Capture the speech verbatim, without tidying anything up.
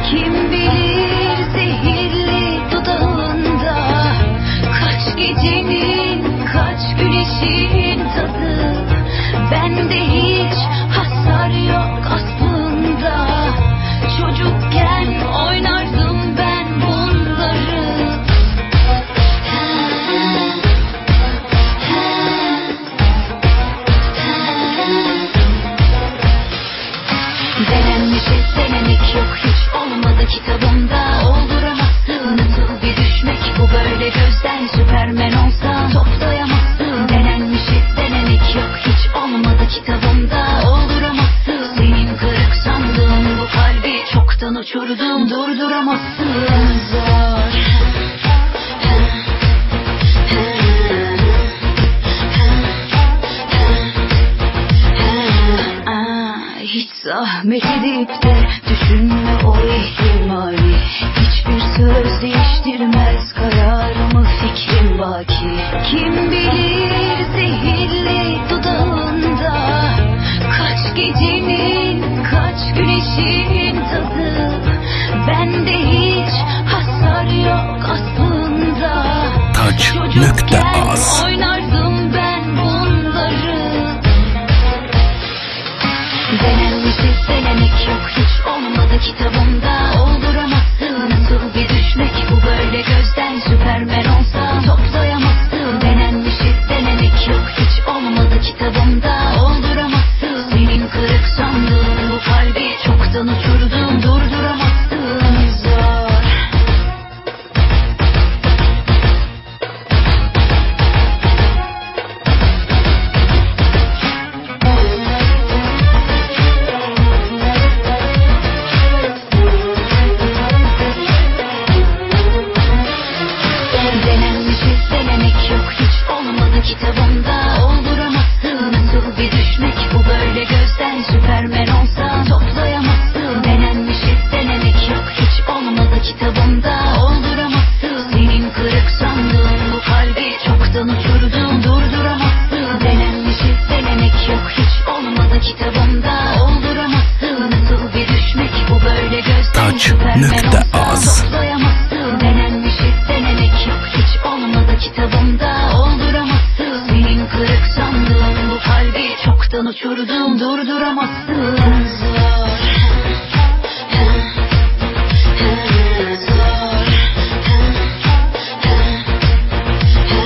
Kim bilir zehirli dudağında kaç gecenin, kaç güneşin tadı. Bende hiç hasar yok aslında. Çocukken oynardım ben bunları. Denenmişiz, denemek yok, hiç olmadı kitabımda. Olduramazsın, nasıl bir düşmek bu böyle gözden. Süpermen olsam toplayamazsın. Denenmişiz, denemek yok, hiç olmadı kitabımda. Olduramazsın, senin kırık sandığın bu kalbi çoktan uçurdum. Durduramazsın, zor. Hiç zahmet edip de düşünme o ihtimali. Hiçbir söz değiştirmez kararımı, fikrim baki. Kim bilir zehirli dudağında kaç gecenin, kaç güneşin tadı. Bende hiç hasar yok aslında. Taç nokta az. Oynardım ben bunları. Denenmişiz, denemek yok, hiç olmadı kitabımda. Olduramazsın, nasıl bir düşmek bu böyle gözden. Süpermen olsam toplayamazsın. Denenmişiz, denemek yok, hiç olmadı kitabımda. Olduramazsın, senin kırık sandığın bu kalbi çoktan uçurdum. Durduramazsın, zor. Denenmişiz, denemek yok, hiç olmadı kitabımda. Olduramazsın, nasıl bir düşmek bu böyle gözden. Süpermen olsam toplayamazsın. Denenmişiz, denemek yok, hiç olmadı kitabımda. Olduramazsın, senin kırık sandığın bu kalbi çoktan uçurdum. Durduramazsın. Denenmişiz, denemek yok, hiç olmadı kitabımda. Olduramazsın, nasıl bir düşmek bu böyle gözden. Taç Süpermen nokta olsam az. toplayamazsın. Denenmişiz, denemek yok, hiç olmadı kitabımda. Olduramazsın, senin kırık sandığın bu kalbi çoktan uçurdum. Durduramazsın, zor.